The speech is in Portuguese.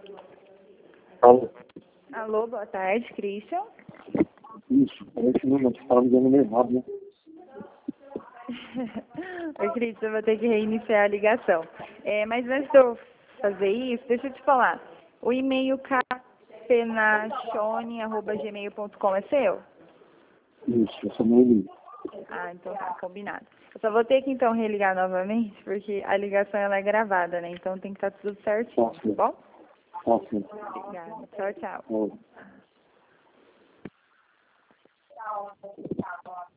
Alô? Alô, boa tarde, Christian. Isso, esse número que fala me dando errado, né? Oi, Christian, eu vou ter que reiniciar a ligação. Mas antes de eu fazer isso, deixa eu te falar. O e-mail capenachone@gmail.com é seu? Isso, essa não é ele. Ah, então tá, combinado. Eu só vou ter que então religar novamente, porque a ligação ela é gravada, né? Então tem que estar tudo certinho, tá bom? Tá, sim. Obrigada. Tchau, tchau. Alô.